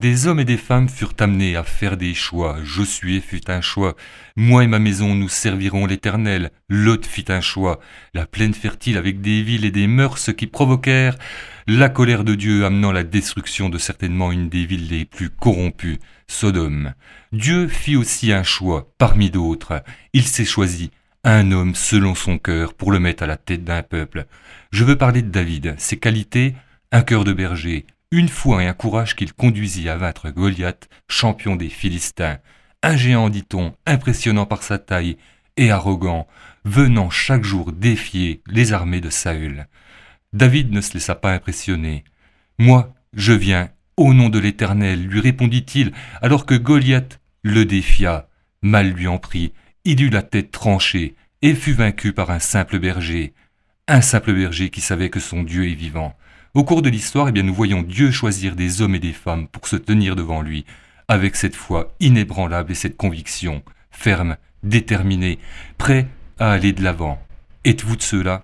Des hommes et des femmes furent amenés à faire des choix. Josué fut un choix. Moi et ma maison, nous servirons l'Éternel. Lot fit un choix. La plaine fertile avec des villes et des mœurs qui provoquèrent la colère de Dieu, amenant la destruction de certainement une des villes les plus corrompues, Sodome. Dieu fit aussi un choix parmi d'autres. Il s'est choisi un homme selon son cœur pour le mettre à la tête d'un peuple. Je veux parler de David, ses qualités, un cœur de berger, une foi et un courage qu'il conduisit à vaincre Goliath, champion des Philistins. Un géant, dit-on, impressionnant par sa taille et arrogant, venant chaque jour défier les armées de Saül. David ne se laissa pas impressionner. « Moi, je viens, au nom de l'Éternel, lui répondit-il, alors que Goliath le défia. Mal lui en prit, il eut la tête tranchée et fut vaincu par un simple berger qui savait que son Dieu est vivant. Au cours de l'histoire, nous voyons Dieu choisir des hommes et des femmes pour se tenir devant lui, avec cette foi inébranlable et cette conviction, ferme, déterminée, prêt à aller de l'avant. Êtes-vous de ceux-là ?